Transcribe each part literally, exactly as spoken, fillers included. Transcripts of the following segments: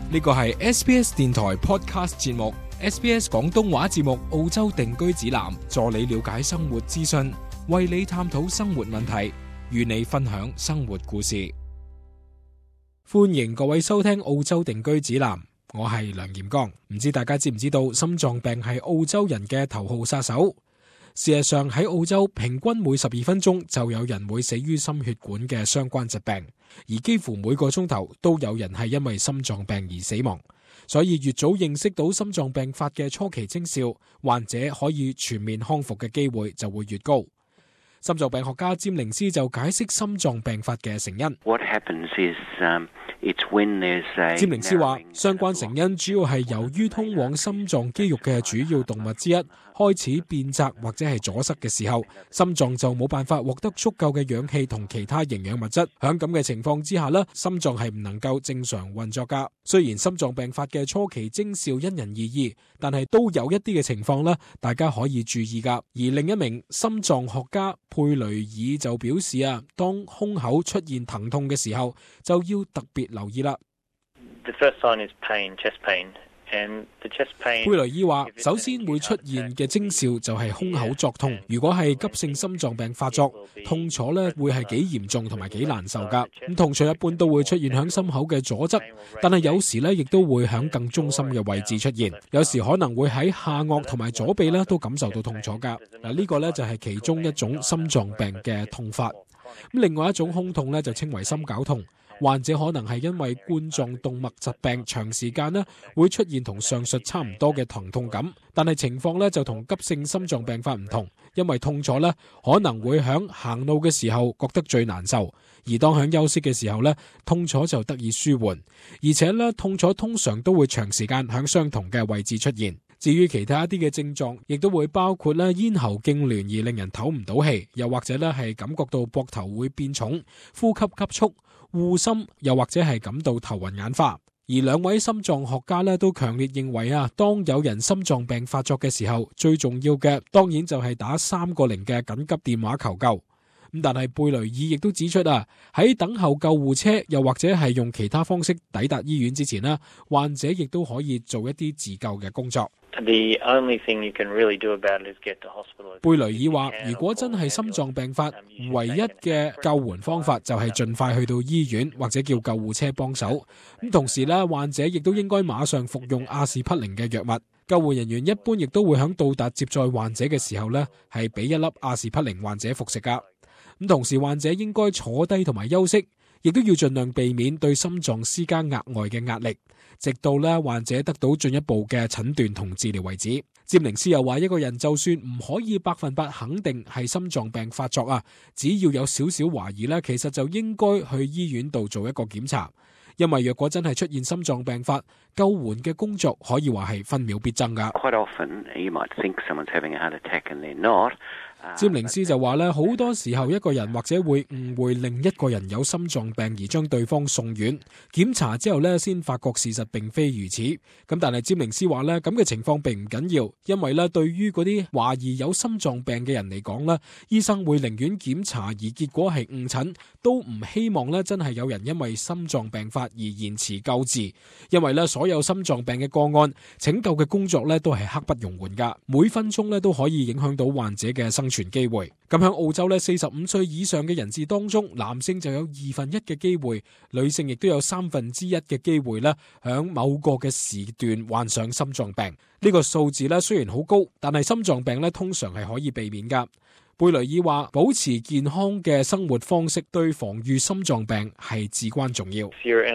呢個係 S B S 電台 Podcast 節目 ，S B S 廣東話節目澳洲定居指南，助你了解生活資訊，為你探討生活問題，與你分享生活故事。歡迎各位收聽澳洲定居指南，我係梁炎剛。唔知大家知唔知道心臟病係澳洲人嘅頭號殺手？事實上喺澳洲，平均每十二分鐘就有人會死於心血管嘅相關疾病，而幾乎每個鐘頭都有人係因為心臟病而死亡。所以越早認識到心臟病發嘅初期徵兆，患者可以全面康復嘅機會就會越高。心臟病學家詹寧斯就解釋心臟病發嘅成因。 What happens is, um, it's when there's a... 詹寧斯話，相關成因主要係由於通往心臟肌肉嘅主要動脈之一開始變窄或者係阻塞嘅時候，心臟就冇辦法獲得足夠嘅氧氣同其他營養物質。喺咁嘅情況之下呢，心臟係唔能夠正常運作噶。雖然心臟病發嘅初期徵兆因人而異，但係都有一啲嘅情況呢，大家可以注意噶。而另一名心臟學家佩雷爾就表示啊，當胸口出現疼痛嘅時候，就要特別留意啦。 The first sign is pain, chest pain. 佩雷爾話，首先會出現嘅徵兆就係胸口作痛。如果係急性心臟病發作，痛楚咧會係幾嚴重同埋幾難受噶。咁痛楚一般都會出現響心口嘅左側，但係有時咧亦都會響更中心嘅位置出現。有時可能會喺下顎同埋左臂咧都感受到痛楚噶。嗱，呢個咧就係其中一種心臟病嘅痛法。咁另外一種胸痛咧就稱為心絞痛。患者可能係因為冠狀動脈疾病長時間呢會出現同上述差唔多嘅疼痛感，但係情況呢就同急性心臟病發唔同，因為痛楚呢可能會響行路嘅時候覺得最難受，而當響休息嘅時候呢痛楚就得以舒緩，而且呢痛楚通常都會長時間響相同嘅位置出現。至於其他一啲嘅症狀，亦都會包括咧咽喉痙攣而令人唞唔到氣，又或者咧係感覺到膊頭會變重、呼吸急促、護心，又或者係感到頭暈眼花。而兩位心臟學家咧都強烈認為啊，當有人心臟病發作嘅時候，最重要嘅當然就係打三個零嘅緊急電話求救。咁但係貝雷爾亦都指出啊，喺等候救護車又或者係用其他方式抵達醫院之前呢，患者亦都可以做一啲自救嘅工作。 The only thing you can really do about it is get to hospital. 貝雷爾話，如果真係心臟病發，唯一嘅救援方法就係盡快去到醫院或者叫救護車幫手。咁同時咧，患者亦都應該馬上服用阿士匹靈嘅藥物。救援人員一般亦都會響到達接載患者嘅時候呢，係俾一粒阿士匹靈患者服食噶。咁同時患者應該坐低同埋休息，亦都要盡量避免對心臟施加額外嘅壓力，直到咧患者得到進一步嘅診斷同治療為止。詹寧斯又話，一個人就算唔可以百分百肯定係心臟病發作啊，只要有少少懷疑咧，其實就應該去醫院度做一個檢查，因為若果真係出現心臟病發，救援嘅工作可以話係分秒必爭噶。 Quite often, you might think someone's having a heart attack and they're not. 詹寧斯就話咧，好多時候一個人或者會誤會另一個人有心臟病而將對方送院，檢查之後咧先發覺事實並非如此。咁但係詹寧斯話咧，咁嘅情況並唔緊要，因為咧對於嗰啲懷疑有心臟病嘅人嚟講咧，醫生會寧願檢查而結果係誤診，都唔希望咧真係有人因為心臟病發而延遲救治。因為咧所有心臟病嘅個案，拯救嘅工作咧都係刻不容緩噶，每分鐘咧都可以影響到患者嘅生存機會。咁喺澳洲咧，四十五歲以上嘅人士當中，男性就有二分一嘅機會，女性亦都有三分之一嘅機會咧，響某個嘅時段患上心臟病。呢個數字咧雖然好高，但係心臟病咧通常係可以避免噶。貝雷爾話，保持健康嘅生活方式對防禦心臟病係至關重要。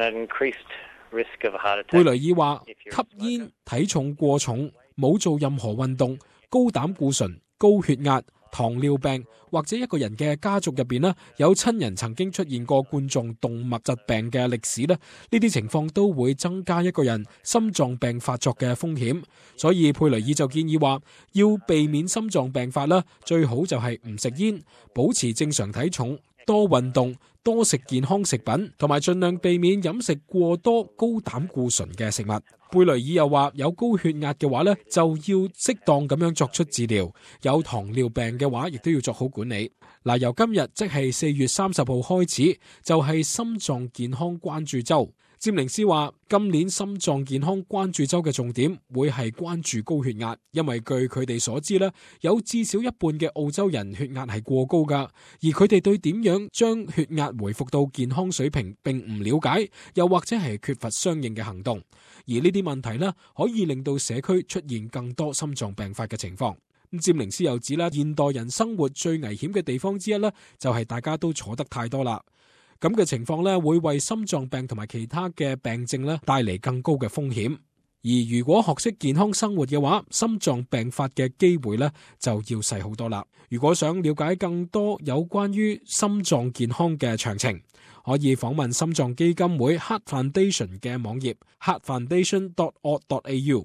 貝雷爾話，吸煙、體重過重、冇做任何運動、高膽固醇、高血壓、糖尿病，或者一個人嘅家族入邊呢，有親人曾經出現過冠狀動脈疾病嘅歷史呢，呢啲情況都會增加一個人心臟病發作嘅風險。所以佩雷爾就建議話，要避免心臟病發啦，最好就係唔食煙，保持正常體重，多運動，多食健康食品，同埋盡量避免飲食過多高膽固醇嘅食物。貝雷爾又話，有高血壓嘅話呢，就要適當咁樣作出治療，有糖尿病嘅話亦都要做好管理。嗱，由今日即係四月三十號開始，就係心臟健康關注周。 詹寧斯話，今年心臟健康關注周嘅重點會係關注高血壓，因為據佢哋所知咧，有至少一半嘅澳洲人血壓係過高噶，而佢哋對點樣將血壓回復到健康水平並唔了解，又或者係缺乏相應嘅行動，而呢啲問題咧可以令到社區出現更多心臟病發嘅情況。咁詹寧斯又指啦，現代人生活最危險嘅地方之一咧，就係大家都坐得太多啦。咁嘅情況咧，會為心臟病同埋其他嘅病症咧帶嚟更高嘅風險。而如果學識健康生活嘅話，心臟病發嘅機會咧就要細好多啦。如果想了解更多有關於心臟健康嘅詳情，可以訪問心臟基金會 Heart Foundation 嘅網頁 heart foundation dot org dot a u。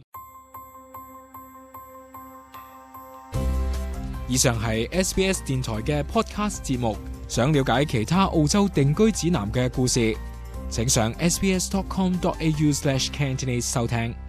以上係 S B S 電台嘅 Podcast 節目。想了解其他澳洲定居指南嘅故事，請上 s b s dot com dot a u slash cantonese 收聽。